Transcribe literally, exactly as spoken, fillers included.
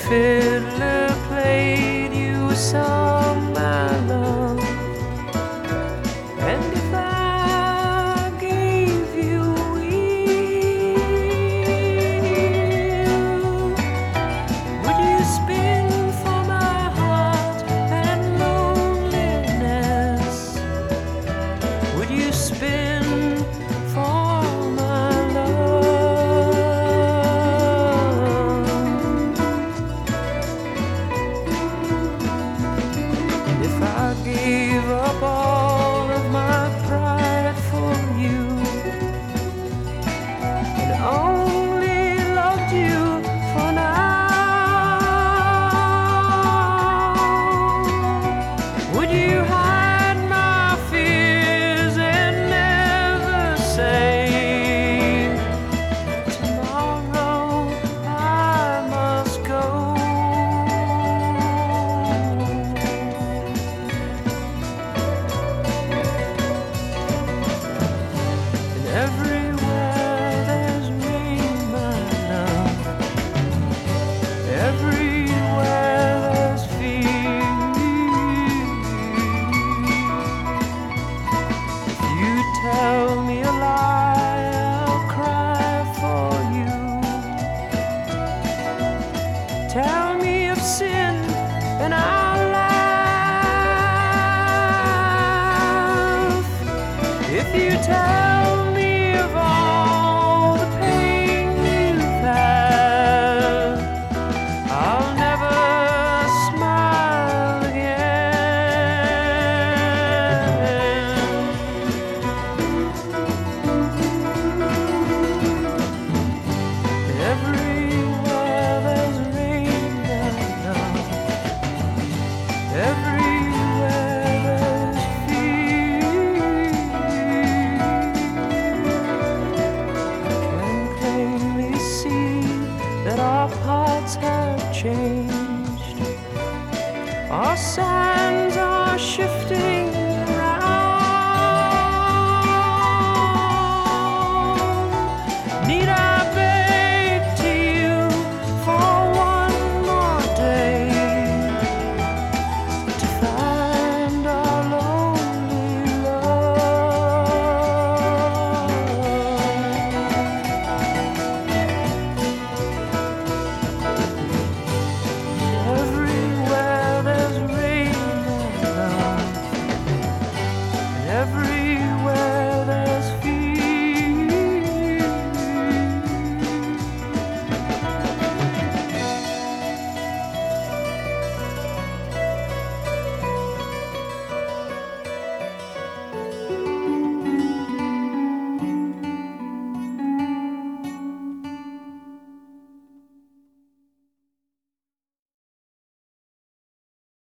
fiddler played you a song, my love, and if I gave you a wheel, would you spin for my heart and loneliness? Would you spin for my love? And if I gave up all of my pride for you and only loved you for now, would you hide my fears and never say, tomorrow I must go? And everywhere there's rain, my love, everywhere there's fear. If you tell me a lie, I'll cry for you. Tell me of sin and I'll laugh. If you tell me of all the pain you've had, I'll never smile again. Everywhere there's rain, my love, everywhere there's fear. I can plainly see that our paths have changed. Our sands are shifting